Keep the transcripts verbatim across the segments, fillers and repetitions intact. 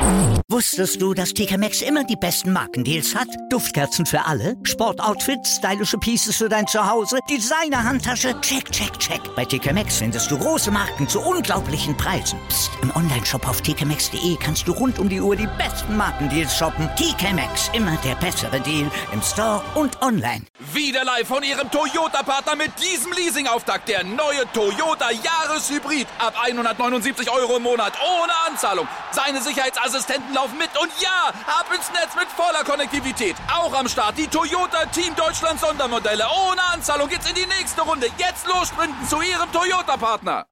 Wusstest du, dass T K Maxx immer die besten Markendeals hat? Duftkerzen für alle, Sportoutfits, stylische Pieces für dein Zuhause, Designer-Handtasche, check, check, check. Bei T K Maxx findest du große Marken zu unglaublichen Preisen. Psst. Im Onlineshop auf t k maxx punkt d e kannst du rund um die Uhr die besten Markendeals shoppen. T K Maxx, immer der bessere Deal im Store und online. Wieder live von Ihrem Toyota-Partner mit diesem Leasing-Auftakt. Der neue Toyota Jahreshybrid. Ab hundertneunundsiebzig Euro im Monat. Ohne Anzahlung. Seine Sicherheitsassistenten laufen mit. Und ja, ab ins Netz mit voller Konnektivität. Auch am Start die Toyota Team Deutschland Sondermodelle. Ohne Anzahlung geht's in die nächste Runde. Jetzt los sprinten zu Ihrem Toyota-Partner.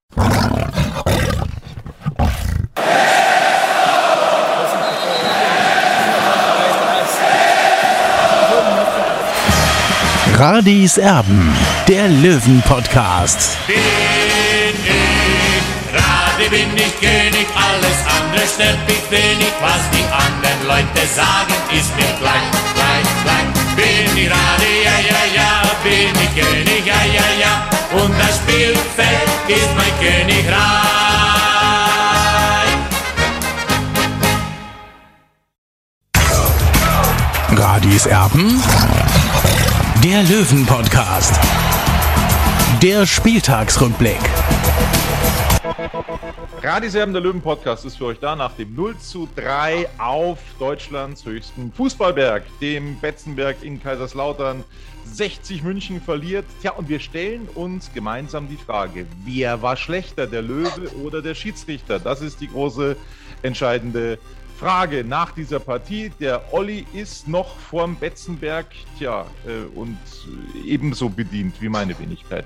Radis Erben, der Löwen-Podcast. Bin ich, Radi bin ich König, alles andere stört mich wenig. Was die anderen Leute sagen, ist mir gleich, gleich, gleich. Bin ich Radi, ja, ja, ja, bin ich König, ja, ja, ja. Und das Spielfeld ist mein Königreich. Radis Erben, der Löwen-Podcast. Der Spieltagsrückblick. Radis Erben, der Löwen-Podcast ist für euch da nach dem null zu drei auf Deutschlands höchsten Fußballberg, dem Betzenberg in Kaiserslautern. sechzig München verliert. Tja, und wir stellen uns gemeinsam die Frage, wer war schlechter, der Löwe oder der Schiedsrichter? Das ist die große entscheidende Frage nach dieser Partie. Der Olli ist noch vorm Betzenberg, tja, äh, und ebenso bedient wie meine Wenigkeit.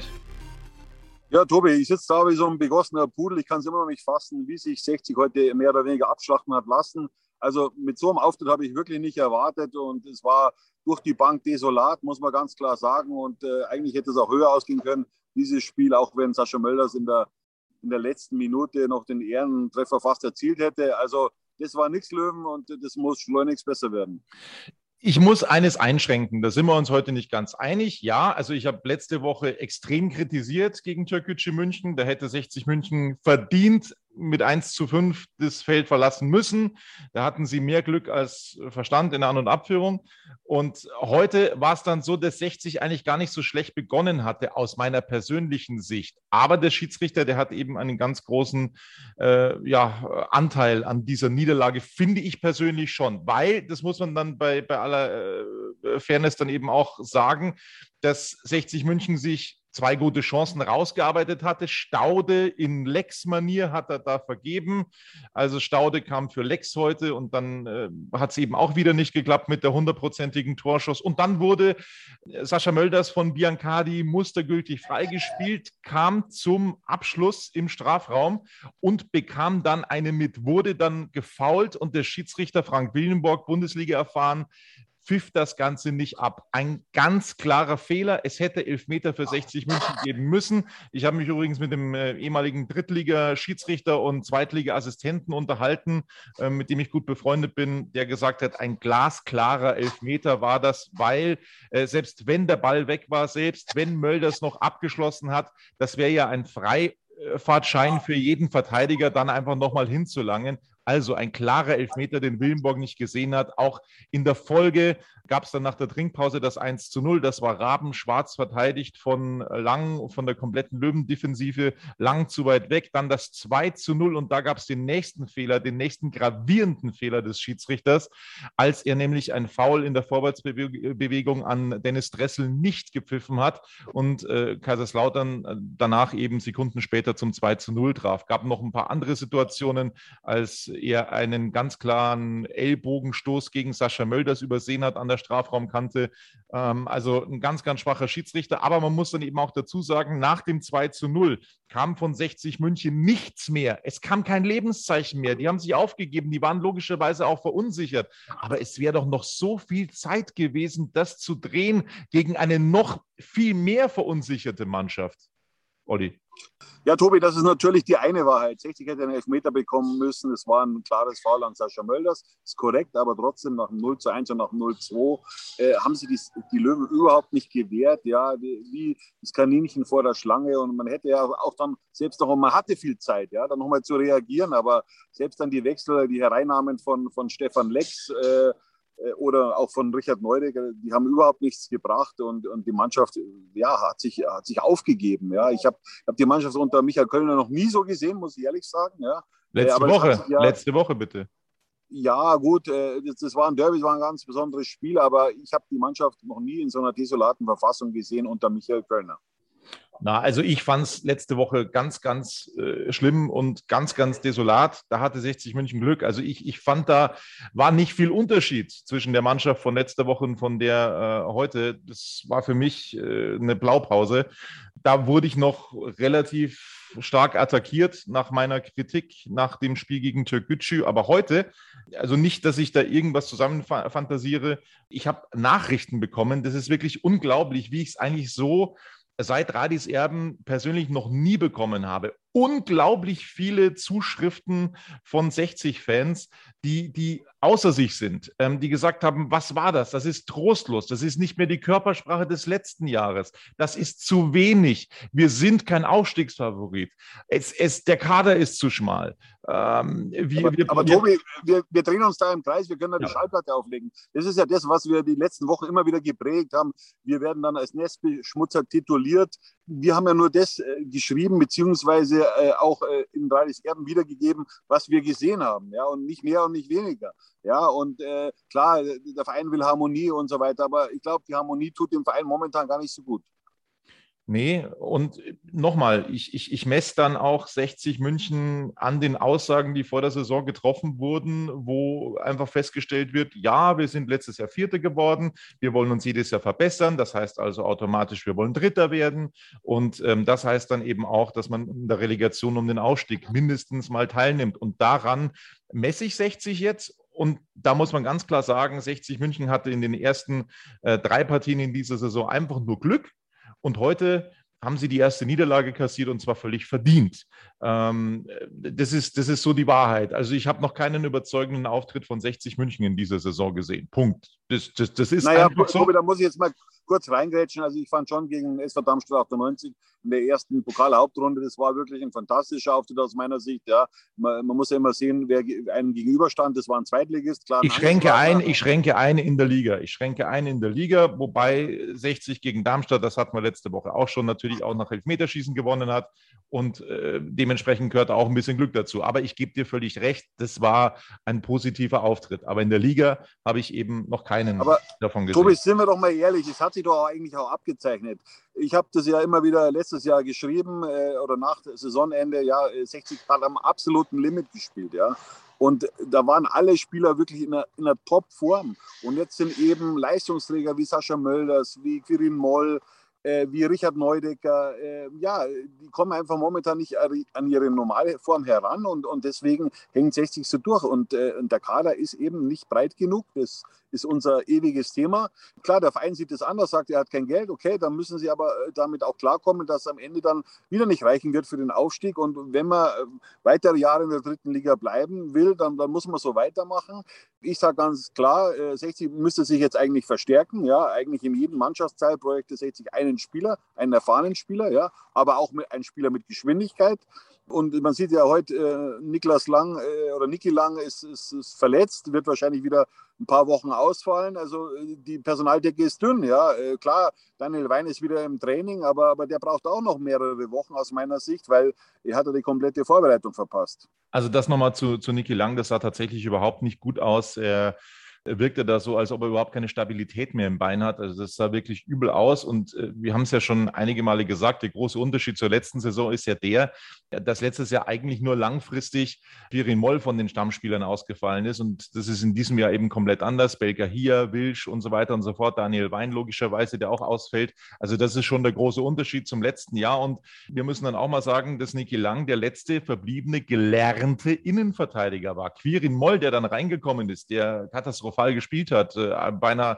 Ja, Tobi, ich sitze da wie so ein begossener Pudel. Ich kann es immer noch nicht fassen, wie sich sechzig heute mehr oder weniger abschlachten hat lassen. Also mit so einem Auftritt habe ich wirklich nicht erwartet und es war durch die Bank desolat, muss man ganz klar sagen. Und äh, eigentlich hätte es auch höher ausgehen können, dieses Spiel, auch wenn Sascha Mölders in der, in der letzten Minute noch den Ehrentreffer fast erzielt hätte. Also das war nichts, Löwen, und das muss schleunigst besser werden. Ich muss eines einschränken, da sind wir uns heute nicht ganz einig. Ja, also ich habe letzte Woche extrem kritisiert gegen Türkgücü München. Da hätte sechzig München verdient mit eins zu fünf das Feld verlassen müssen. Da hatten sie mehr Glück als Verstand in der An- und Abführung. Und heute war es dann so, dass sechzig eigentlich gar nicht so schlecht begonnen hatte, aus meiner persönlichen Sicht. Aber der Schiedsrichter, der hat eben einen ganz großen äh, ja, Anteil an dieser Niederlage, finde ich persönlich schon. Weil, das muss man dann bei, bei aller äh, Fairness dann eben auch sagen, dass sechzig München sich zwei gute Chancen rausgearbeitet hatte. Staude in Lex-Manier hat er da vergeben. Also Staude kam für Lex heute und dann äh, hat es eben auch wieder nicht geklappt mit der hundertprozentigen Torschuss. Und dann wurde Sascha Mölders von Biancardi mustergültig freigespielt, kam zum Abschluss im Strafraum und bekam dann eine mit, wurde dann gefoult und der Schiedsrichter Frank Willenborg, Bundesliga erfahren, pfiff das Ganze nicht ab. Ein ganz klarer Fehler. Es hätte Elfmeter für sechzig München geben müssen. Ich habe mich übrigens mit dem äh, ehemaligen Drittliga-Schiedsrichter und Zweitliga-Assistenten unterhalten, äh, mit dem ich gut befreundet bin, der gesagt hat, ein glasklarer Elfmeter war das, weil äh, selbst wenn der Ball weg war, selbst wenn Mölders noch abgeschlossen hat, das wäre ja ein Freifahrtschein für jeden Verteidiger, dann einfach nochmal hinzulangen. Also ein klarer Elfmeter, den Willenborg nicht gesehen hat. Auch in der Folge gab es dann nach der Trinkpause das eins zu null. Das war rabenschwarz verteidigt von Lang, von der kompletten Löwendefensive, Lang zu weit weg. Dann das zwei zu null und da gab es den nächsten Fehler, den nächsten gravierenden Fehler des Schiedsrichters, als er nämlich ein Foul in der Vorwärtsbewegung an Dennis Dressel nicht gepfiffen hat und äh, Kaiserslautern danach eben Sekunden später zum zwei zu null traf. Gab noch ein paar andere Situationen, als er einen ganz klaren Ellbogenstoß gegen Sascha Mölders übersehen hat an der Strafraumkante. Ähm, also ein ganz, ganz schwacher Schiedsrichter. Aber man muss dann eben auch dazu sagen, nach dem zwei zu null kam von sechzig München nichts mehr. Es kam kein Lebenszeichen mehr. Die haben sich aufgegeben. Die waren logischerweise auch verunsichert. Aber es wäre doch noch so viel Zeit gewesen, das zu drehen gegen eine noch viel mehr verunsicherte Mannschaft. Olli. Ja, Tobi, das ist natürlich die eine Wahrheit. sechzig hätte einen Elfmeter bekommen müssen. Es war ein klares Foul an Sascha Mölders. Ist korrekt, aber trotzdem nach dem null zu eins und nach dem null zu zwei äh, haben sie die, die Löwen überhaupt nicht gewehrt. Ja, wie, wie das Kaninchen vor der Schlange. Und man hätte ja auch dann selbst noch, man hatte viel Zeit, ja, dann nochmal zu reagieren. Aber selbst dann die Wechsel, die Hereinnahmen von, von Stefan Lex, äh, oder auch von Richard Neudecker, die haben überhaupt nichts gebracht und, und die Mannschaft ja, hat, sich, hat sich aufgegeben. Ja. Ich habe hab die Mannschaft unter Michael Kölner noch nie so gesehen, muss ich ehrlich sagen. Ja. Letzte äh, Woche, sich, ja, letzte Woche bitte. Ja gut, äh, das, das war ein Derby, das war ein ganz besonderes Spiel, aber ich habe die Mannschaft noch nie in so einer desolaten Verfassung gesehen unter Michael Kölner. Na, also ich fand es letzte Woche ganz, ganz äh, schlimm und ganz, ganz desolat. Da hatte sechzig München Glück. Also ich, ich fand, da war nicht viel Unterschied zwischen der Mannschaft von letzter Woche und von der äh, heute. Das war für mich äh, eine Blaupause. Da wurde ich noch relativ stark attackiert nach meiner Kritik nach dem Spiel gegen Türkgücü. Aber heute, also nicht, dass ich da irgendwas zusammenfantasiere, ich habe Nachrichten bekommen. Das ist wirklich unglaublich, wie ich es eigentlich so seit Radis Erben persönlich noch nie bekommen habe. Unglaublich viele Zuschriften von sechzig-Fans, die, die außer sich sind, ähm, die gesagt haben, was war das? Das ist trostlos. Das ist nicht mehr die Körpersprache des letzten Jahres. Das ist zu wenig. Wir sind kein Aufstiegsfavorit. Es, es, der Kader ist zu schmal. Ähm, wir, aber, wir, aber wir, Tobi, wir, wir drehen uns da im Kreis. Wir können da die ja. Schallplatte auflegen. Das ist ja das, was wir die letzten Wochen immer wieder geprägt haben. Wir werden dann als Nestbeschmutzer tituliert. Wir haben ja nur das äh, geschrieben, beziehungsweise äh, auch äh, in Radis Erben wiedergegeben, was wir gesehen haben. Ja, und nicht mehr und nicht weniger. Ja, und äh, klar, der Verein will Harmonie und so weiter, aber ich glaube, die Harmonie tut dem Verein momentan gar nicht so gut. Nee, und nochmal, ich, ich, ich messe dann auch sechzig München an den Aussagen, die vor der Saison getroffen wurden, wo einfach festgestellt wird, ja, wir sind letztes Jahr Vierte geworden, wir wollen uns jedes Jahr verbessern, das heißt also automatisch, wir wollen Dritter werden und ähm, das heißt dann eben auch, dass man in der Relegation um den Aufstieg mindestens mal teilnimmt und daran messe ich sechzig jetzt. Und da muss man ganz klar sagen, sechzig München hatte in den ersten äh, drei Partien in dieser Saison einfach nur Glück. Und heute haben sie die erste Niederlage kassiert und zwar völlig verdient. Ähm, das ist, das ist so die Wahrheit. Also ich habe noch keinen überzeugenden Auftritt von sechzig München in dieser Saison gesehen. Punkt. Das, das, das ist naja, einfach so. Tobi, da muss ich jetzt mal kurz reingrätschen. Also ich fand schon gegen S V Darmstadt achtundneunzig in der ersten Pokal-Hauptrunde, das war wirklich ein fantastischer Auftritt aus meiner Sicht. Ja. Man, man muss ja immer sehen, wer einem gegenüberstand. Das war ein Zweitligist. Klar, ich schränke ein, ich schränke ein in der Liga. Ich schränke ein in der Liga, wobei sechzig gegen Darmstadt, das hatten wir letzte Woche auch schon, natürlich auch nach Elfmeterschießen gewonnen hat und äh, dementsprechend gehört auch ein bisschen Glück dazu. Aber ich gebe dir völlig recht, das war ein positiver Auftritt. Aber in der Liga habe ich eben noch keinen Aber, davon gesehen. Tobi, sind wir doch mal ehrlich, es hat sich doch eigentlich auch abgezeichnet. Ich habe das ja immer wieder letztes Jahr geschrieben äh, oder nach Saisonende, ja, sechzig hat am absoluten Limit gespielt, ja. Und da waren alle Spieler wirklich in einer, in einer Top-Form. Und jetzt sind eben Leistungsträger wie Sascha Mölders, wie Quirin Moll, äh, wie Richard Neudecker, äh, ja, die kommen einfach momentan nicht an ihre normale Form heran und, und deswegen hängt sechzig so durch. Und, äh, und der Kader ist eben nicht breit genug. Das ist unser ewiges Thema. Klar, der Verein sieht das anders, sagt, er hat kein Geld. Okay, dann müssen sie aber damit auch klarkommen, dass es am Ende dann wieder nicht reichen wird für den Aufstieg. Und wenn man weitere Jahre in der dritten Liga bleiben will, dann, dann muss man so weitermachen. Ich sage ganz klar, sechzig müsste sich jetzt eigentlich verstärken. Ja, eigentlich in jedem Mannschaftsteilprojekt ist sechzig einen Spieler, einen erfahrenen Spieler, ja, aber auch mit, einen Spieler mit Geschwindigkeit. Und man sieht ja heute, äh, Niklas Lang äh, oder Niki Lang ist, ist, ist verletzt, wird wahrscheinlich wieder ein paar Wochen ausfallen. Also äh, die Personaldecke ist dünn, ja. Äh, klar, Daniel Wein ist wieder im Training, aber, aber der braucht auch noch mehrere Wochen aus meiner Sicht, weil er hat ja die komplette Vorbereitung verpasst. Also das nochmal zu, zu Niki Lang, das sah tatsächlich überhaupt nicht gut aus. Er wirkte da so, als ob er überhaupt keine Stabilität mehr im Bein hat. Also das sah wirklich übel aus und äh, wir haben es ja schon einige Male gesagt, der große Unterschied zur letzten Saison ist ja der, dass letztes Jahr eigentlich nur langfristig Quirin Moll von den Stammspielern ausgefallen ist und das ist in diesem Jahr eben komplett anders. Belka hier, Wilsch und so weiter und so fort, Daniel Wein logischerweise, der auch ausfällt. Also das ist schon der große Unterschied zum letzten Jahr und wir müssen dann auch mal sagen, dass Niki Lang der letzte verbliebene gelernte Innenverteidiger war. Quirin Moll, der dann reingekommen ist, der katastrophal gespielt hat, äh, beinahe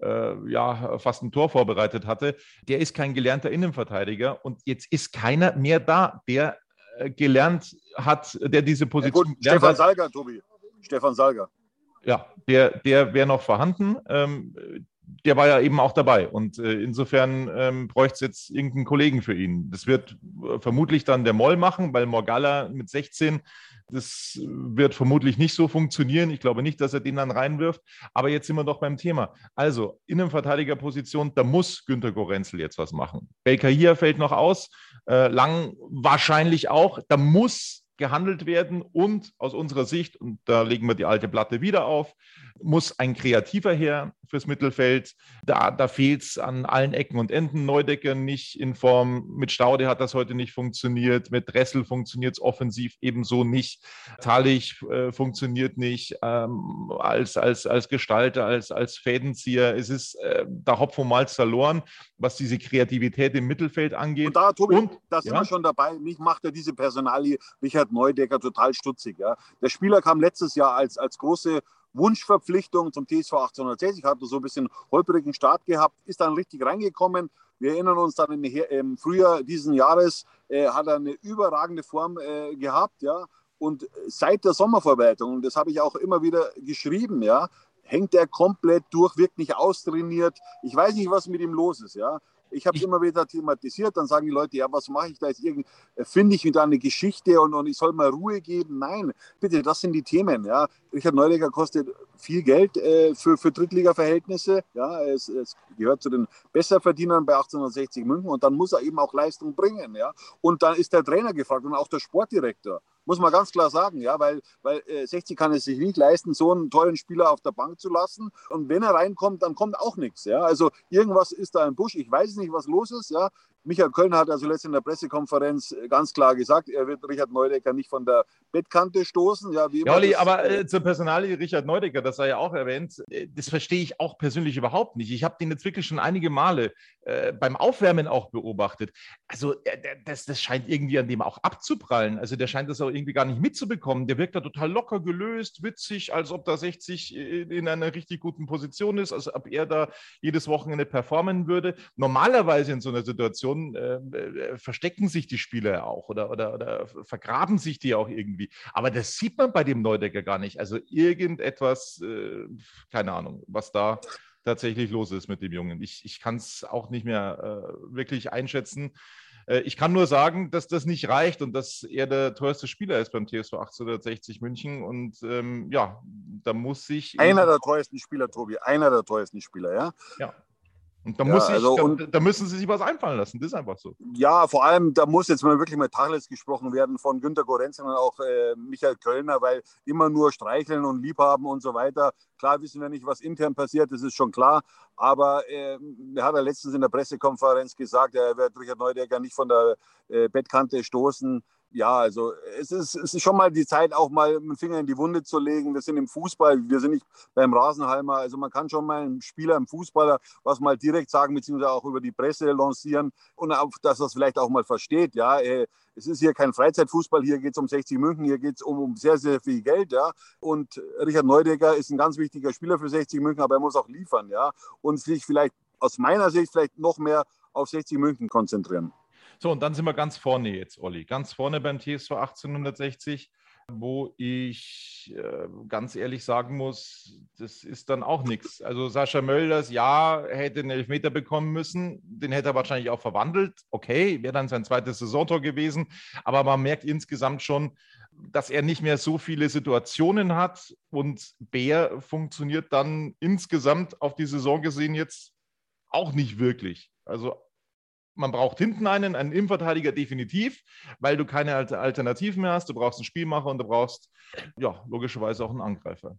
äh, ja, fast ein Tor vorbereitet hatte. Der ist kein gelernter Innenverteidiger und jetzt ist keiner mehr da, der äh, gelernt hat, der diese Position ja, gut, gelernt Stefan hat. Salga, Tobi. Stefan Salga. Ja, der, der wäre noch vorhanden. Ähm, der war ja eben auch dabei. Und äh, insofern ähm, bräuchte es jetzt irgendeinen Kollegen für ihn. Das wird äh, vermutlich dann der Moll machen, weil Morgalla mit sechzehn, das wird vermutlich nicht so funktionieren. Ich glaube nicht, dass er den dann reinwirft. Aber jetzt sind wir doch beim Thema. Also, Innenverteidigerposition, da muss Günter Gorenzel jetzt was machen. Belkahir fällt noch aus. Äh, Lang wahrscheinlich auch. Da muss gehandelt werden und aus unserer Sicht, und da legen wir die alte Platte wieder auf, muss ein Kreativer her fürs Mittelfeld. Da, da fehlt es an allen Ecken und Enden. Neudecker nicht in Form. Mit Staude hat das heute nicht funktioniert. Mit Dressel funktioniert es offensiv ebenso nicht. Thalich äh, funktioniert nicht ähm, als, als, als Gestalter, als, als Fädenzieher. Es ist äh, der Hopf und Malz verloren, was diese Kreativität im Mittelfeld angeht. Und da, Tobi, und, da sind ja? wir schon dabei. Mich macht ja diese Personalie Richard Neudecker total stutzig. Ja. Der Spieler kam letztes Jahr als, als große Wunschverpflichtung zum T S V achtzehnhundertsechzig, hat so ein bisschen holprigen Start gehabt, ist dann richtig reingekommen. Wir erinnern uns dann im, im Frühjahr diesen Jahres, äh, hat er eine überragende Form äh, gehabt. Ja. Und seit der Sommervorbereitung, und das habe ich auch immer wieder geschrieben, ja, hängt er komplett durch, wirkt nicht austrainiert. Ich weiß nicht, was mit ihm los ist. Ja. Ich habe es immer wieder thematisiert, dann sagen die Leute, ja, was mache ich da jetzt? Irgend, finde ich wieder eine Geschichte und, und ich soll mal Ruhe geben? Nein, bitte, das sind die Themen. Ja. Richard Neudecker kostet viel Geld äh, für, für Drittliga-Verhältnisse. Ja. Es, es gehört zu den Besserverdienern bei achtzehnhundertsechzig München und dann muss er eben auch Leistung bringen. Ja. Und dann ist der Trainer gefragt und auch der Sportdirektor. Muss man ganz klar sagen, ja, weil, weil äh, sechzig kann es sich nicht leisten, so einen tollen Spieler auf der Bank zu lassen. Und wenn er reinkommt, dann kommt auch nichts. Ja. Also irgendwas ist da im Busch. Ich weiß nicht, was los ist. Ja. Michael Kölner hat also letztens in der Pressekonferenz ganz klar gesagt, er wird Richard Neudecker nicht von der Bettkante stoßen. Ja, wie immer ja Olli, das, aber äh, zur Personalie Richard Neudecker, das sei ja auch erwähnt, äh, das verstehe ich auch persönlich überhaupt nicht. Ich habe den jetzt wirklich schon einige Male äh, beim Aufwärmen auch beobachtet. Also äh, das, das scheint irgendwie an dem auch abzuprallen. Also der scheint das auch irgendwie gar nicht mitzubekommen. Der wirkt da total locker gelöst, witzig, als ob da sechzig in einer richtig guten Position ist, als ob er da jedes Wochenende performen würde. Normalerweise in so einer Situation äh, äh, verstecken sich die Spieler ja auch oder, oder, oder vergraben sich die auch irgendwie. Aber das sieht man bei dem Neudecker gar nicht. Also irgendetwas, äh, keine Ahnung, was da tatsächlich los ist mit dem Jungen. Ich, ich kann es auch nicht mehr äh, wirklich einschätzen. Äh, ich kann nur sagen, dass das nicht reicht und dass er der teuerste Spieler ist beim T S V achtzehnhundertsechzig München. Und ähm, ja, da muss sich... Einer der teuersten Spieler, Tobi, einer der teuersten Spieler, ja. Ja. Und da, ja, muss ich, also, da, und, da müssen sie sich was einfallen lassen. Das ist einfach so. Ja, vor allem, da muss jetzt mal wirklich mal Tacheles gesprochen werden von Günter Gorenzel und auch äh, Michael Kölner, weil immer nur streicheln und liebhaben und so weiter. Klar wissen wir nicht, was intern passiert, das ist schon klar. Aber äh, er hat ja letztens in der Pressekonferenz gesagt, er wird Richard Neudecker nicht von der äh, Bettkante stoßen. Ja, also es ist, es ist schon mal die Zeit, auch mal mit dem Finger in die Wunde zu legen. Wir sind im Fußball, wir sind nicht beim Rasenhalmer. Also man kann schon mal einem Spieler, einem Fußballer was mal direkt sagen, beziehungsweise auch über die Presse lancieren und auch, dass er es vielleicht auch mal versteht. Ja, es ist hier kein Freizeitfußball, hier geht es um sechzig München, hier geht es um, um sehr, sehr viel Geld. Ja, und Richard Neudecker ist ein ganz wichtiger Spieler für sechzig München, aber er muss auch liefern. Ja, und sich vielleicht aus meiner Sicht vielleicht noch mehr auf sechzig München konzentrieren. So, und dann sind wir ganz vorne jetzt, Olli. Ganz vorne beim T S V achtzehnhundertsechzig, wo ich äh, ganz ehrlich sagen muss, das ist dann auch nichts. Also Sascha Mölders, ja, hätte einen Elfmeter bekommen müssen. Den hätte er wahrscheinlich auch verwandelt. Okay, wäre dann sein zweites Saisontor gewesen. Aber man merkt insgesamt schon, dass er nicht mehr so viele Situationen hat. Und Bär funktioniert dann insgesamt auf die Saison gesehen jetzt auch nicht wirklich. Also man braucht hinten einen, einen Innenverteidiger definitiv, weil du keine Alternativen mehr hast. Du brauchst einen Spielmacher und du brauchst, ja, logischerweise auch einen Angreifer.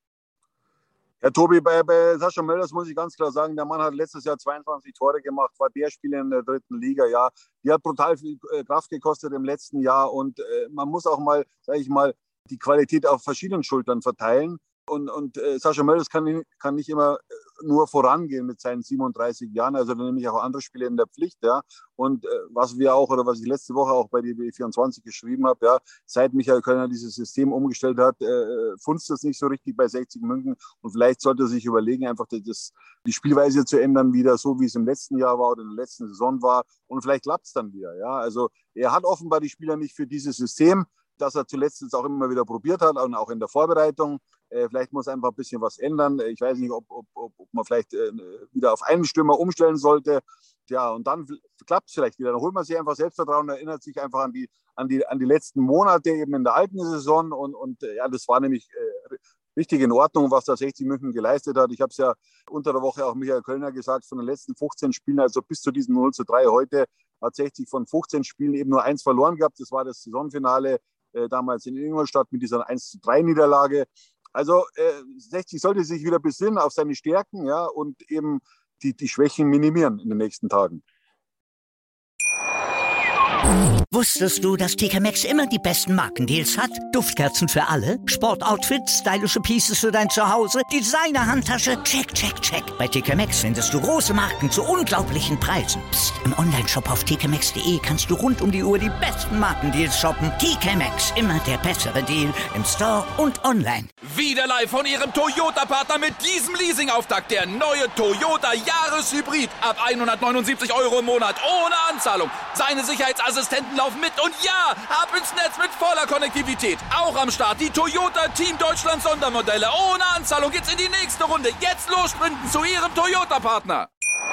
Ja, Tobi, bei, bei Sascha Mölders muss ich ganz klar sagen, der Mann hat letztes Jahr zweiundzwanzig Tore gemacht, war der Spieler in der dritten Liga, ja. Die hat brutal viel äh, Kraft gekostet im letzten Jahr und äh, man muss auch mal, sage ich mal, die Qualität auf verschiedenen Schultern verteilen. Und, und äh, Sascha Mölders kann, kann nicht immer nur vorangehen mit seinen siebenunddreißig Jahren. Also dann nehme ich auch andere Spiele in der Pflicht. Ja. Und äh, was wir auch, oder was ich letzte Woche auch bei D B vierundzwanzig geschrieben habe, ja, seit Michael Kölner dieses System umgestellt hat, äh, funzt das nicht so richtig bei sechzig München. Und vielleicht sollte er sich überlegen, einfach das, die Spielweise zu ändern, wieder so, wie es im letzten Jahr war oder in der letzten Saison war. Und vielleicht klappt es dann wieder. Ja. Also er hat offenbar die Spieler nicht für dieses System, das er zuletzt jetzt auch immer wieder probiert hat und auch in der Vorbereitung. Äh, vielleicht muss einfach ein bisschen was ändern. Ich weiß nicht, ob, ob, ob man vielleicht äh, wieder auf einen Stürmer umstellen sollte. Ja, und dann klappt es vielleicht wieder. Dann holt man sich einfach Selbstvertrauen, erinnert sich einfach an die, an die, an die letzten Monate eben in der alten Saison. Und, und äh, ja, das war nämlich äh, richtig in Ordnung, was da sechzig München geleistet hat. Ich habe es ja unter der Woche auch Michael Kölner gesagt, von den letzten fünfzehn Spielen, also bis zu diesem null zu drei heute, hat sechzig von fünfzehn Spielen eben nur eins verloren gehabt. Das war das Saisonfinale äh, damals in Ingolstadt mit dieser eins zu drei Niederlage. Also äh, sechzig sollte sich wieder besinnen auf seine Stärken, ja, und eben die, die Schwächen minimieren in den nächsten Tagen. Wusstest du, dass T K Maxx immer die besten Markendeals hat? Duftkerzen für alle, Sportoutfits, stylische Pieces für dein Zuhause, Designer-Handtasche, check, check, check. Bei T K Maxx findest du große Marken zu unglaublichen Preisen. Psst. Im Onlineshop auf t k maxx punkt d e kannst du rund um die Uhr die besten Markendeals shoppen. T K Maxx, immer der bessere Deal im Store und online. Wieder live von Ihrem Toyota-Partner mit diesem Leasing-Auftakt. Der neue Toyota Jahreshybrid. Ab hundertneunundsiebzig Euro im Monat ohne Anzahlung. Seine Sicherheitsassistenten laufen mit und ja, ab ins Netz mit voller Konnektivität. Auch am Start die Toyota Team Deutschland Sondermodelle. Ohne Anzahlung geht's in die nächste Runde. Jetzt los sprinten zu Ihrem Toyota-Partner.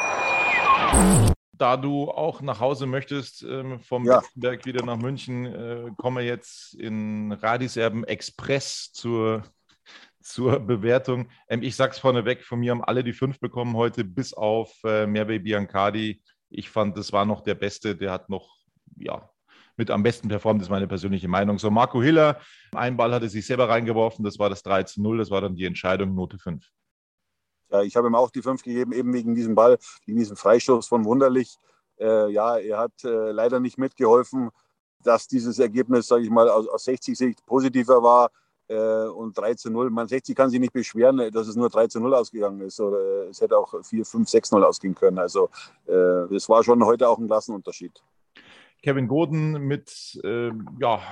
Da du auch nach Hause möchtest, ähm, vom Ja. Betzenberg wieder nach München, äh, kommen wir jetzt in Radis Erben Express zur, zur Bewertung. Ähm, ich sag's vorneweg, von mir haben alle die fünf bekommen heute, bis auf äh, Merve Biancardi. Ich fand, das war noch der Beste, der hat noch, ja, mit am besten performt, ist meine persönliche Meinung. So, Marco Hiller, ein Ball hatte sich selber reingeworfen, das war das drei zu null, das war dann die Entscheidung, Note fünf. Ja, ich habe ihm auch die fünf gegeben, eben wegen diesem Ball, wegen diesem Freistoß von Wunderlich. Äh, ja, er hat äh, leider nicht mitgeholfen, dass dieses Ergebnis, sage ich mal, aus, aus sechzig Sicht positiver war. Äh, und drei zu null, man sechzig kann sich nicht beschweren, dass es nur drei zu null ausgegangen ist. Oder es hätte auch vier, fünf, sechs null ausgehen können. Also äh, es war schon heute auch ein Klassenunterschied. Kevin Goden mit äh, ja,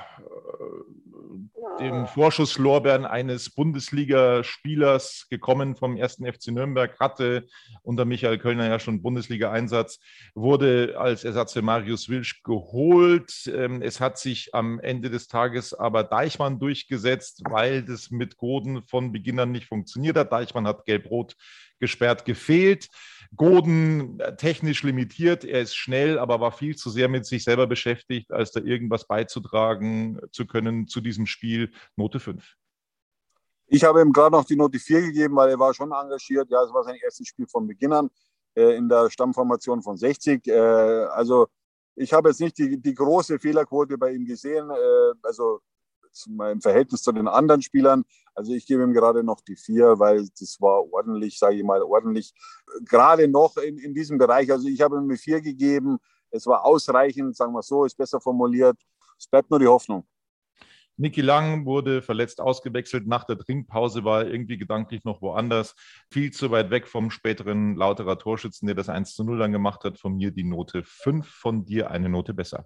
äh, dem Vorschusslorbeeren eines Bundesligaspielers gekommen vom ersten F C Nürnberg, hatte unter Michael Kölner ja schon Bundesliga-Einsatz, wurde als Ersatz für Marius Wilsch geholt. Ähm, es hat sich am Ende des Tages aber Deichmann durchgesetzt, weil das mit Goden von Beginn an nicht funktioniert hat. Deichmann hat gelb-rot gesperrt gefehlt. Goden technisch limitiert, er ist schnell, aber war viel zu sehr mit sich selber beschäftigt, als da irgendwas beizutragen zu können zu diesem Spiel. Note fünf. Ich habe ihm gerade noch die Note vier gegeben, weil er war schon engagiert. Ja, es war sein erstes Spiel von Beginn an äh, in der Stammformation von sechzig. Äh, also ich habe jetzt nicht die, die große Fehlerquote bei ihm gesehen, äh, also im Verhältnis zu den anderen Spielern. Also ich gebe ihm gerade noch die vier, weil das war ordentlich, sage ich mal, ordentlich. Gerade noch in, in diesem Bereich. Also ich habe ihm eine vier gegeben. Es war ausreichend, sagen wir so, ist besser formuliert. Es bleibt nur die Hoffnung. Niki Lang wurde verletzt ausgewechselt. Nach der Trinkpause war er irgendwie gedanklich noch woanders. Viel zu weit weg vom späteren Lauterer Torschützen, der das eins zu null dann gemacht hat. Von mir die Note fünf, von dir eine Note besser.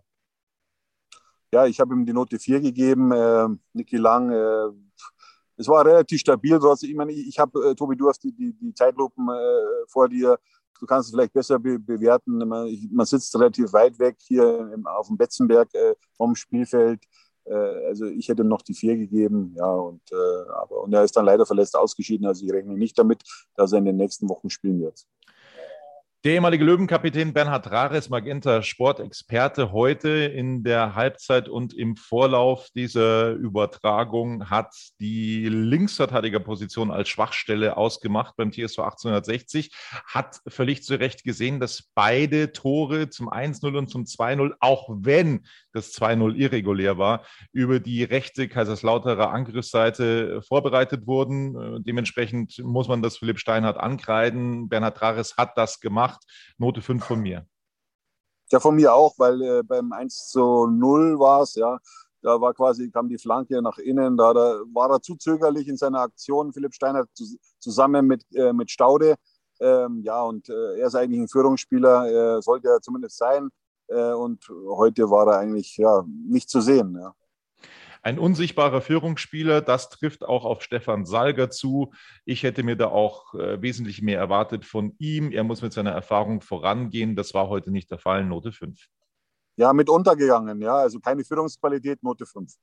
Ja, ich habe ihm die Note vier gegeben. Äh, Niki Lang, äh, es war relativ stabil. Trotzdem, ich meine, ich, ich habe, äh, Tobi, du hast die, die, die Zeitlupen äh, vor dir. Du kannst es vielleicht besser be- bewerten. Man, ich, man sitzt relativ weit weg hier im, auf dem Betzenberg äh, vom Spielfeld. Äh, also ich hätte ihm noch die vier gegeben. Ja, und, äh, aber, und er ist dann leider verletzt ausgeschieden. Also ich rechne nicht damit, dass er in den nächsten Wochen spielen wird. Der ehemalige Löwenkapitän Bernhard Rares, Magenta Sportexperte, heute in der Halbzeit und im Vorlauf dieser Übertragung hat die Linksverteidigerposition als Schwachstelle ausgemacht beim T S V achtzehnhundertsechzig, hat völlig zu Recht gesehen, dass beide Tore zum eins null und zum zwei null, auch wenn das zwei null irregulär war, über die rechte Kaiserslauterer Angriffsseite vorbereitet wurden. Dementsprechend muss man das Philipp Steinhardt ankreiden. Bernhard Rares hat das gemacht. Note fünf von mir. Ja, von mir auch, weil äh, beim eins zu null war es, ja. Da war quasi, kam die Flanke nach innen, da, da war er zu zögerlich in seiner Aktion, Philipp Steinhardt, zu, zusammen mit, äh, mit Staude. Ähm, ja, und äh, er ist eigentlich ein Führungsspieler, äh, sollte er zumindest sein. Äh, und heute war er eigentlich ja, nicht zu sehen. Ja. Ein unsichtbarer Führungsspieler, das trifft auch auf Stefan Salger zu. Ich hätte mir da auch äh, wesentlich mehr erwartet von ihm. Er muss mit seiner Erfahrung vorangehen. Das war heute nicht der Fall. Note fünf. Ja, mit untergegangen. Ja, also keine Führungsqualität, Note fünf.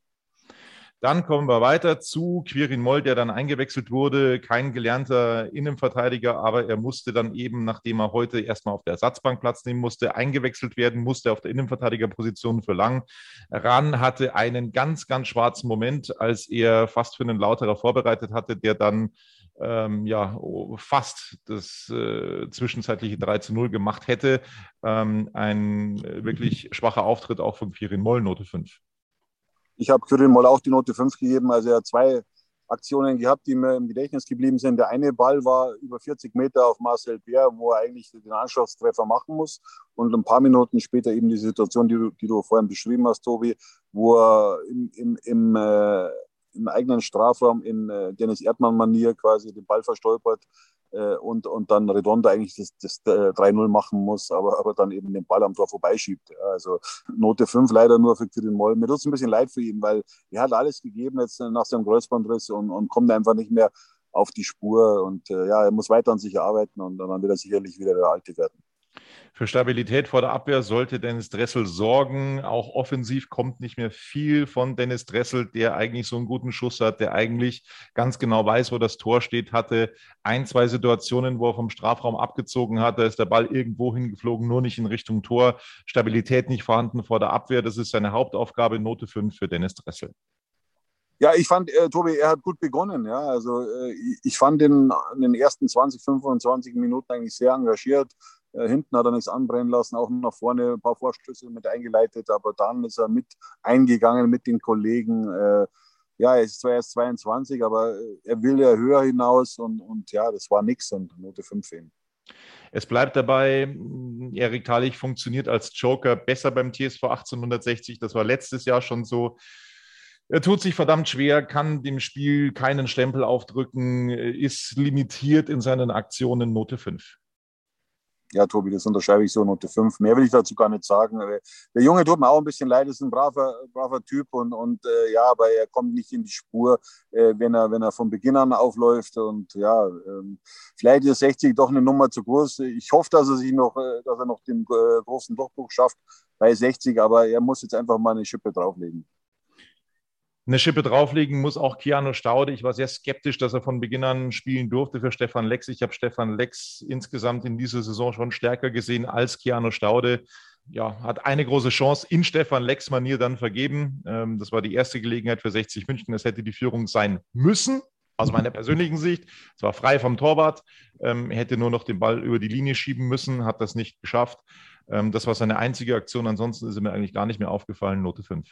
Dann kommen wir weiter zu Quirin Moll, der dann eingewechselt wurde. Kein gelernter Innenverteidiger, aber er musste dann eben, nachdem er heute erstmal auf der Ersatzbank Platz nehmen musste, eingewechselt werden, musste auf der Innenverteidigerposition für Lang ran, hatte einen ganz, ganz schwarzen Moment, als er fast für einen Lauterer vorbereitet hatte, der dann ähm, ja fast das äh, zwischenzeitliche drei zu null gemacht hätte. Ähm, ein wirklich schwacher Auftritt auch von Quirin Moll, Note fünf. Ich habe Quirin Moll auch die Note fünf gegeben. Also er hat zwei Aktionen gehabt, die mir im Gedächtnis geblieben sind. Der eine Ball war über vierzig Meter auf Marcel Bär, wo er eigentlich den Anschlusstreffer machen muss. Und ein paar Minuten später eben die Situation, die du, die du vorhin beschrieben hast, Tobi, wo er im, im, im, äh, im eigenen Strafraum in äh, Dennis Erdmann-Manier quasi den Ball verstolpert äh, und, und dann Redondo eigentlich das, das äh, drei null machen muss, aber, aber dann eben den Ball am Tor vorbeischiebt. Also Note fünf leider nur für Quirin Moll. Mir tut es ein bisschen leid für ihn, weil er hat alles gegeben jetzt nach seinem Kreuzbandriss und, und kommt einfach nicht mehr auf die Spur. Und äh, ja, er muss weiter an sich arbeiten und dann wird er sicherlich wieder der Alte werden. Für Stabilität vor der Abwehr sollte Dennis Dressel sorgen. Auch offensiv kommt nicht mehr viel von Dennis Dressel, der eigentlich so einen guten Schuss hat, der eigentlich ganz genau weiß, wo das Tor steht, hatte ein, zwei Situationen, wo er vom Strafraum abgezogen hat. Da ist der Ball irgendwo hingeflogen, nur nicht in Richtung Tor. Stabilität nicht vorhanden vor der Abwehr. Das ist seine Hauptaufgabe. Note fünf für Dennis Dressel. Ja, ich fand, äh, Tobi, er hat gut begonnen. Ja, also äh, ich fand ihn in den ersten zwanzig, fünfundzwanzig Minuten eigentlich sehr engagiert. Äh, hinten hat er nichts anbrennen lassen, auch nach vorne ein paar Vorstöße mit eingeleitet, aber dann ist er mit eingegangen mit den Kollegen. Äh, ja, er ist zwar erst zweiundzwanzig, aber er will ja höher hinaus und, und ja, das war nix und Note fünf eben. Es bleibt dabei, Erik Thalik funktioniert als Joker besser beim T S V achtzehnhundertsechzig. Das war letztes Jahr schon so. Er tut sich verdammt schwer, kann dem Spiel keinen Stempel aufdrücken, ist limitiert in seinen Aktionen, Note fünf. Ja, Tobi, das unterschreibe ich so, Note fünf. Mehr will ich dazu gar nicht sagen. Der Junge tut mir auch ein bisschen leid, ist ein braver, braver Typ und, und äh, ja, aber er kommt nicht in die Spur, äh, wenn er, wenn er von Beginn an aufläuft und ja, ähm, vielleicht ist sechzig doch eine Nummer zu groß. Ich hoffe, dass er sich noch, äh, dass er noch den äh, großen Durchbruch schafft bei sechzig, aber er muss jetzt einfach mal eine Schippe drauflegen. Eine Schippe drauflegen muss auch Keanu Staude. Ich war sehr skeptisch, dass er von Beginn an spielen durfte für Stefan Lex. Ich habe Stefan Lex insgesamt in dieser Saison schon stärker gesehen als Keanu Staude. Ja, hat eine große Chance in Stefan Lex-Manier dann vergeben. Das war die erste Gelegenheit für sechzig München. Das hätte die Führung sein müssen, aus meiner persönlichen Sicht. Es war frei vom Torwart. Er hätte nur noch den Ball über die Linie schieben müssen, hat das nicht geschafft. Das war seine einzige Aktion. Ansonsten ist er mir eigentlich gar nicht mehr aufgefallen. Note fünf.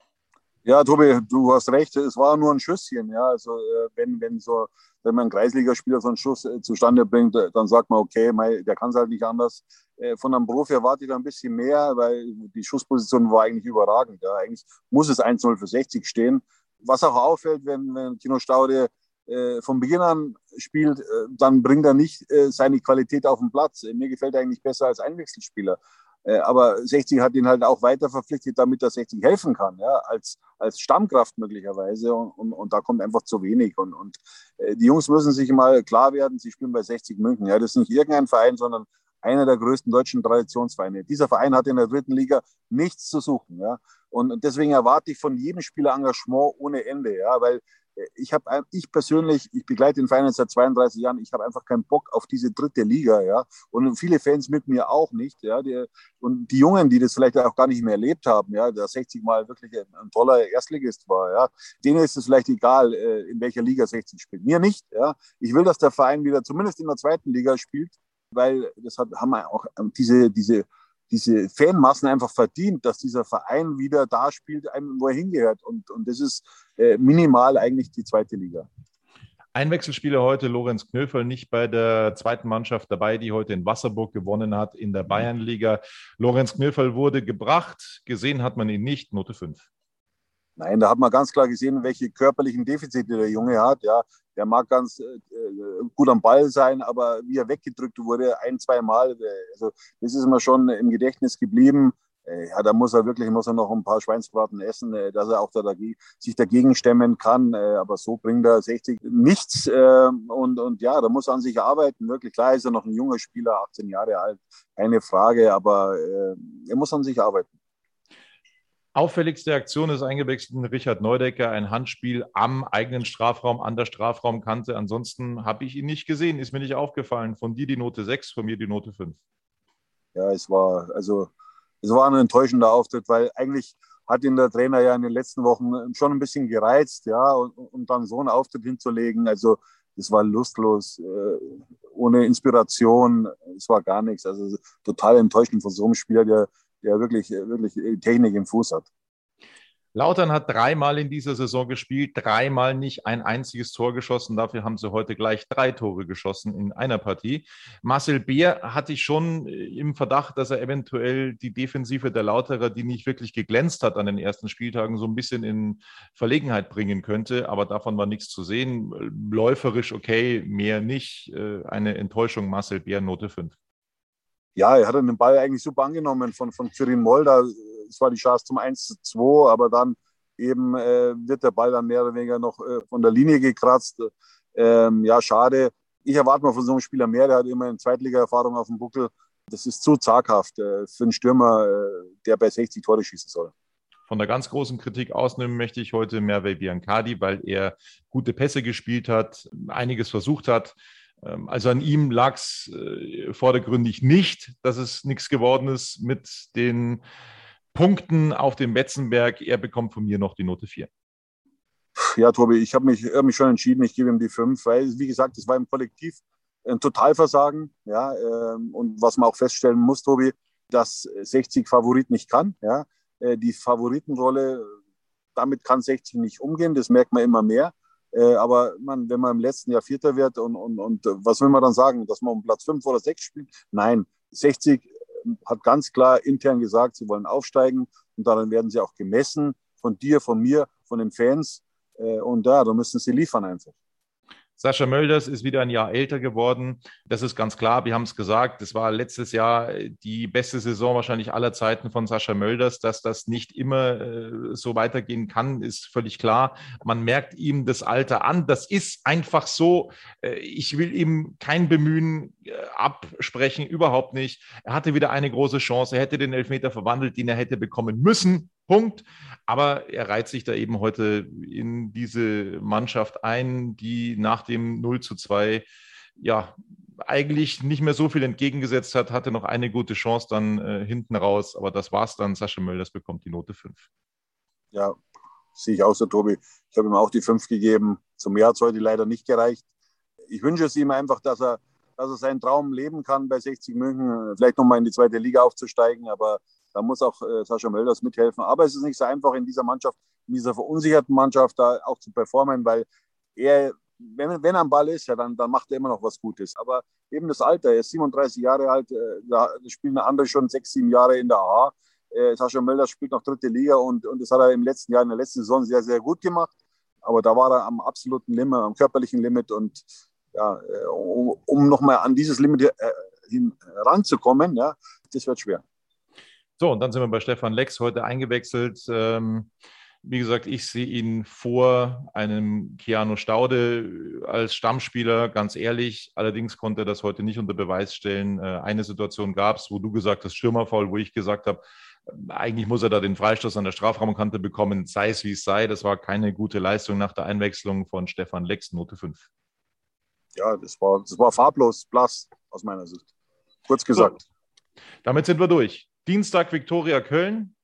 Ja, Tobi, du hast recht, es war nur ein Schüsschen. Ja. Also, äh, wenn, wenn, so, wenn man einen Kreisligaspieler so einen Schuss äh, zustande bringt, äh, dann sagt man, okay, mei, der kann es halt nicht anders. Äh, von einem Profi erwarte ich da ein bisschen mehr, weil die Schussposition war eigentlich überragend. Ja. Eigentlich muss es eins null für sechzig stehen. Was auch auffällt, wenn, wenn Keanu Staude äh, von Beginn an spielt, äh, dann bringt er nicht äh, seine Qualität auf den Platz. Mir gefällt er eigentlich besser als Einwechselspieler. Aber sechzig hat ihn halt auch weiter verpflichtet, damit er sechzig helfen kann, ja, als, als Stammkraft möglicherweise. Und, und, und da kommt einfach zu wenig. Und, und äh, die Jungs müssen sich mal klar werden, sie spielen bei sechzig München. Ja, das ist nicht irgendein Verein, sondern einer der größten deutschen Traditionsvereine. Dieser Verein hat in der dritten Liga nichts zu suchen. Ja. Und deswegen erwarte ich von jedem Spieler Engagement ohne Ende, ja, weil ich habe, ich persönlich, ich begleite den Verein seit zweiunddreißig Jahren, ich habe einfach keinen Bock auf diese dritte Liga, ja, und viele Fans mit mir auch nicht, ja, die, und die Jungen, die das vielleicht auch gar nicht mehr erlebt haben, ja, der sechzig Mal wirklich ein, ein toller Erstligist war, ja, denen ist es vielleicht egal, in welcher Liga sechzig spielt, mir nicht, ja, ich will, dass der Verein wieder zumindest in der zweiten Liga spielt, weil das hat, haben wir auch diese, diese diese Fanmassen einfach verdient, dass dieser Verein wieder da spielt, wo er hingehört. Und, und das ist äh, minimal eigentlich die zweite Liga. Einwechselspieler heute, Lorenz Knöferl, nicht bei der zweiten Mannschaft dabei, die heute in Wasserburg gewonnen hat in der Bayernliga. Lorenz Knöferl wurde gebracht, gesehen hat man ihn nicht, Note fünf. Nein, da hat man ganz klar gesehen, welche körperlichen Defizite der Junge hat. Ja, der mag ganz äh, gut am Ball sein, aber wie er weggedrückt wurde, ein, zwei Mal, also das ist mir schon im Gedächtnis geblieben. Äh, ja, da muss er wirklich muss er noch ein paar Schweinsbraten essen, äh, dass er auch da dagegen, sich dagegen stemmen kann. Äh, aber so bringt er sechzig nichts. Äh, und, und ja, da muss er an sich arbeiten. Wirklich klar ist er noch ein junger Spieler, achtzehn Jahre alt, keine Frage, aber äh, er muss an sich arbeiten. Auffälligste Aktion ist eingewechselt Richard Neudecker, ein Handspiel am eigenen Strafraum, an der Strafraumkante. Ansonsten habe ich ihn nicht gesehen, ist mir nicht aufgefallen. Von dir die Note sechs, von mir die Note fünf. Ja, es war, also, es war ein enttäuschender Auftritt, weil eigentlich hat ihn der Trainer ja in den letzten Wochen schon ein bisschen gereizt, ja, und, und dann so einen Auftritt hinzulegen. Also, es war lustlos, äh, ohne Inspiration, es war gar nichts. Also, total enttäuschend von so einem Spieler, der der wirklich, wirklich Technik im Fuß hat. Lautern hat dreimal in dieser Saison gespielt, dreimal nicht ein einziges Tor geschossen. Dafür haben sie heute gleich drei Tore geschossen in einer Partie. Marcel Beer hatte ich schon im Verdacht, dass er eventuell die Defensive der Lauterer, die nicht wirklich geglänzt hat an den ersten Spieltagen, so ein bisschen in Verlegenheit bringen könnte. Aber davon war nichts zu sehen. Läuferisch okay, mehr nicht. Eine Enttäuschung, Marcel Beer, Note fünf. Ja, er hat den Ball eigentlich super angenommen von, von Quirin Molda. Es war die Chance zum eins zu zwei, aber dann eben äh, wird der Ball dann mehr oder weniger noch äh, von der Linie gekratzt. Ähm, ja, schade. Ich erwarte mal von so einem Spieler mehr. Der hat immer eine Zweitliga-Erfahrung auf dem Buckel. Das ist zu zaghaft äh, für einen Stürmer, äh, der bei sechzig Tore schießen soll. Von der ganz großen Kritik ausnehmen möchte ich heute Merve Biancardi, weil er gute Pässe gespielt hat, einiges versucht hat. Also an ihm lag es äh, vordergründig nicht, dass es nichts geworden ist mit den Punkten auf dem Betzenberg. Er bekommt von mir noch die Note vier. Ja, Tobi, ich habe mich, hab mich schon entschieden, ich gebe ihm die fünf, weil, wie gesagt, das war im Kollektiv ein Totalversagen. Ja, ähm, und was man auch feststellen muss, Tobi, dass sechzig Favorit nicht kann. Ja, äh, die Favoritenrolle, damit kann sechzig nicht umgehen, das merkt man immer mehr. Äh, aber man, wenn man im letzten Jahr Vierter wird und, und, und was will man dann sagen, dass man um Platz fünf oder sechs spielt? Nein, sechzig hat ganz klar intern gesagt, sie wollen aufsteigen und daran werden sie auch gemessen von dir, von mir, von den Fans. Äh, und ja, da müssen sie liefern einfach. Sascha Mölders ist wieder ein Jahr älter geworden. Das ist ganz klar. Wir haben es gesagt, das war letztes Jahr die beste Saison wahrscheinlich aller Zeiten von Sascha Mölders. Dass das nicht immer äh, so weitergehen kann, ist völlig klar. Man merkt ihm das Alter an. Das ist einfach so. Äh, ich will ihm kein Bemühen äh, absprechen, überhaupt nicht. Er hatte wieder eine große Chance. Er hätte den Elfmeter verwandelt, den er hätte bekommen müssen. Punkt. Aber er reiht sich da eben heute in diese Mannschaft ein, die nach dem null zu zwei ja eigentlich nicht mehr so viel entgegengesetzt hat, hatte noch eine gute Chance dann äh, hinten raus, aber das war's dann. Sascha Mölders bekommt die Note fünf. Ja, sehe ich auch so, Tobi. Ich habe ihm auch die fünf gegeben. Zum mehr hat es heute leider nicht gereicht. Ich wünsche es ihm einfach, dass er, dass er seinen Traum leben kann bei sechzig München, vielleicht nochmal in die zweite Liga aufzusteigen, aber da muss auch äh, Sascha Mölders mithelfen. Aber es ist nicht so einfach in dieser Mannschaft, in dieser verunsicherten Mannschaft da auch zu performen, weil er, wenn, wenn er am Ball ist, ja, dann, dann macht er immer noch was Gutes. Aber eben das Alter, er ist siebenunddreißig Jahre alt, äh, da spielen andere schon sechs, sieben Jahre in der A H. Äh, Sascha Mölders spielt noch dritte Liga und, und das hat er im letzten Jahr, in der letzten Saison sehr, sehr gut gemacht. Aber da war er am absoluten Limit, am körperlichen Limit und ja, äh, um, um nochmal an dieses Limit äh, hin, ranzukommen, ja, das wird schwer. So, und dann sind wir bei Stefan Lex heute eingewechselt. Ähm, wie gesagt, ich sehe ihn vor einem Keanu Staude als Stammspieler, ganz ehrlich. Allerdings konnte er das heute nicht unter Beweis stellen. Äh, eine Situation gab es, wo du gesagt hast, Stürmerfoul, wo ich gesagt habe, eigentlich muss er da den Freistoß an der Strafraumkante bekommen, sei es wie es sei. Das war keine gute Leistung nach der Einwechslung von Stefan Lex, Note fünf. Ja, das war, das war farblos, blass aus meiner Sicht. Kurz gesagt. So, damit sind wir durch. Dienstag Viktoria Köln.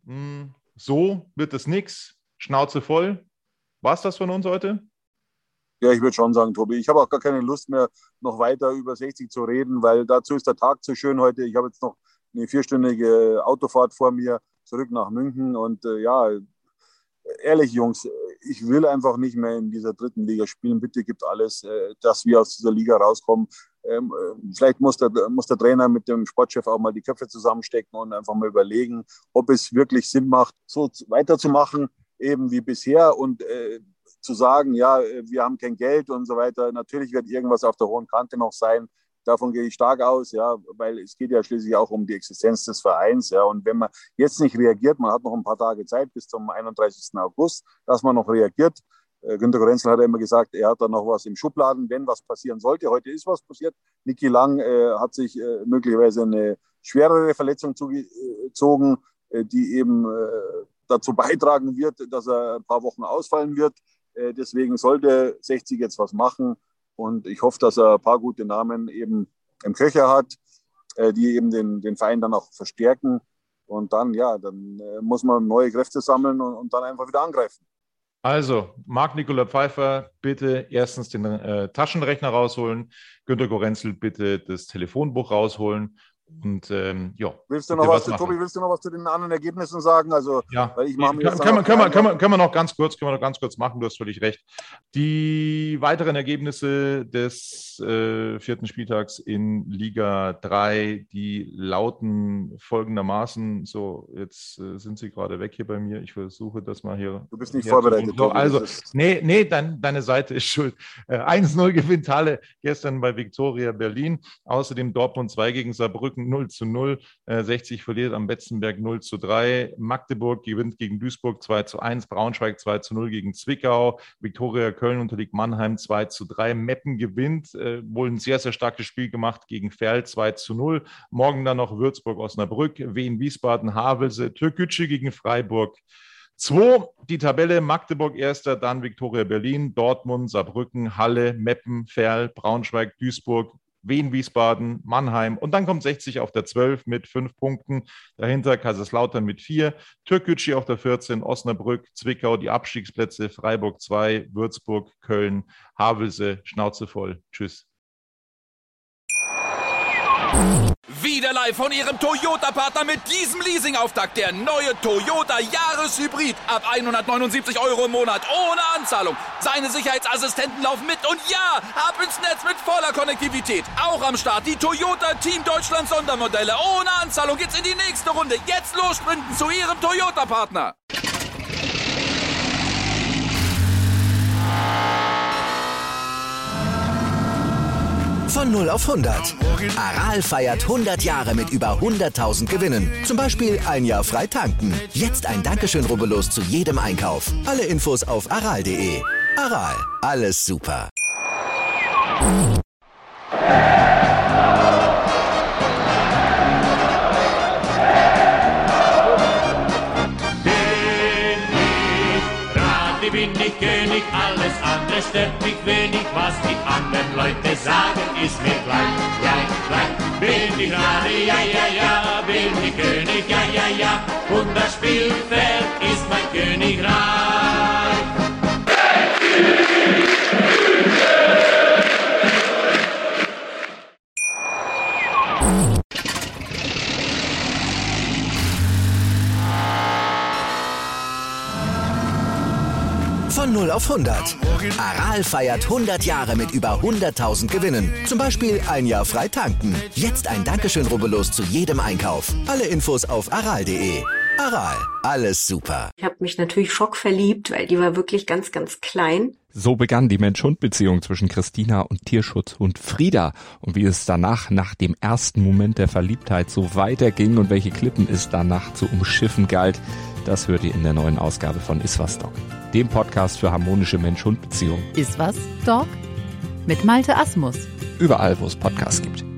So wird es nix. Schnauze voll. War es das von uns heute? Ja, ich würde schon sagen, Tobi. Ich habe auch gar keine Lust mehr, noch weiter über sechzig zu reden, weil dazu ist der Tag zu schön heute. Ich habe jetzt noch eine vierstündige Autofahrt vor mir zurück nach München. Und äh, ja, ehrlich, Jungs, ich will einfach nicht mehr in dieser dritten Liga spielen. Bitte gibt alles, äh, dass wir aus dieser Liga rauskommen. Ähm, vielleicht muss der, muss der Trainer mit dem Sportchef auch mal die Köpfe zusammenstecken und einfach mal überlegen, ob es wirklich Sinn macht, so weiterzumachen. eben wie bisher und äh, zu sagen, ja, wir haben kein Geld und so weiter. Natürlich wird irgendwas auf der hohen Kante noch sein. Davon gehe ich stark aus, ja, weil es geht ja schließlich auch um die Existenz des Vereins. Ja, und wenn man jetzt nicht reagiert, man hat noch ein paar Tage Zeit bis zum einunddreißigsten August, dass man noch reagiert. Äh, Günter Gorenzel hat ja immer gesagt, er hat da noch was im Schubladen, wenn was passieren sollte. Heute ist was passiert. Niki Lang äh, hat sich äh, möglicherweise eine schwerere Verletzung zugezogen, äh, die eben äh, dazu beitragen wird, dass er ein paar Wochen ausfallen wird. Äh, deswegen sollte sechzig jetzt was machen. Und ich hoffe, dass er ein paar gute Namen eben im Köcher hat, äh, die eben den, den Verein dann auch verstärken. Und dann, ja, dann äh, muss man neue Kräfte sammeln und, und dann einfach wieder angreifen. Also, Marc-Nicolas Pfeiffer, bitte erstens den äh, Taschenrechner rausholen. Günter Gorenzel, bitte das Telefonbuch rausholen. Und ähm, ja. Willst du noch was, was Tobi, willst du noch was zu den anderen Ergebnissen sagen? Also, ja, weil ich mache mir kann, kann, man, kann, man, kann, man, kann man noch ganz kurz, können wir noch ganz kurz machen, du hast völlig recht. Die weiteren Ergebnisse des äh, vierten Spieltags in Liga drei, die lauten folgendermaßen, so, jetzt äh, sind sie gerade weg hier bei mir, ich versuche das mal hier. Du bist nicht vorbereitet. So, also, nee, nee, dein, deine Seite ist schuld. Äh, eins null gewinnt Halle gestern bei Viktoria Berlin, außerdem Dortmund zwei gegen Saarbrücken null zu null, äh, sechzig verliert am Betzenberg null zu drei, Magdeburg gewinnt gegen Duisburg zwei zu eins, Braunschweig zwei zu null gegen Zwickau, Viktoria Köln unterliegt Mannheim zwei zu drei, Meppen gewinnt, äh, wohl ein sehr, sehr starkes Spiel gemacht gegen Ferl zwei zu null, morgen dann noch Würzburg-Osnabrück, Wien Wiesbaden, Havelse, Türkgücü gegen Freiburg zwei, die Tabelle Magdeburg erster, dann Viktoria Berlin, Dortmund, Saarbrücken, Halle, Meppen, Ferl, Braunschweig, Duisburg, Wien, Wiesbaden, Mannheim und dann kommt sechzig auf der zwölf mit fünf Punkten. Dahinter Kaiserslautern mit vier, Türkgücü auf der vierzehn, Osnabrück, Zwickau, die Abstiegsplätze, Freiburg zwei, Würzburg, Köln, Havelse, Schnauze voll. Tschüss. Wieder live von Ihrem Toyota-Partner mit diesem Leasing-Auftakt. Der neue Toyota Jahreshybrid. Ab hundertneunundsiebzig Euro im Monat. Ohne Anzahlung. Seine Sicherheitsassistenten laufen mit. Und ja, ab ins Netz mit voller Konnektivität. Auch am Start die Toyota Team Deutschland Sondermodelle. Ohne Anzahlung geht's in die nächste Runde. Jetzt los sprinten zu Ihrem Toyota-Partner. Von null auf hundert. Aral feiert hundert Jahre mit über hunderttausend Gewinnen. Zum Beispiel ein Jahr frei tanken. Jetzt ein Dankeschön, rubbellos zu jedem Einkauf. Alle Infos auf aral punkt de. Aral, alles super. Bin ich König, alles andere stört mich wenig, was die anderen Leute sagen, ist mir gleich, gleich, gleich. Bin ich Rade, ja, ja, ja, bin ich König, ja, ja, ja, und das Spielfeld ist mein Königreich. Von null auf hundert. Aral feiert hundert Jahre mit über hunderttausend Gewinnen. Zum Beispiel ein Jahr frei tanken. Jetzt ein Dankeschön, rubbellos zu jedem Einkauf. Alle Infos auf aral punkt de. Aral, alles super. Ich habe mich natürlich schockverliebt, weil die war wirklich ganz, ganz klein. So begann die Mensch-Hund-Beziehung zwischen Christina und Tierschutzhund Frieda. Und wie es danach, nach dem ersten Moment der Verliebtheit, so weiterging und welche Klippen es danach zu umschiffen galt, das hört ihr in der neuen Ausgabe von Iswas Dog, dem Podcast für harmonische Mensch-Hund-Beziehungen. Iswas Dog? Mit Malte Asmus. Überall, wo es Podcasts gibt.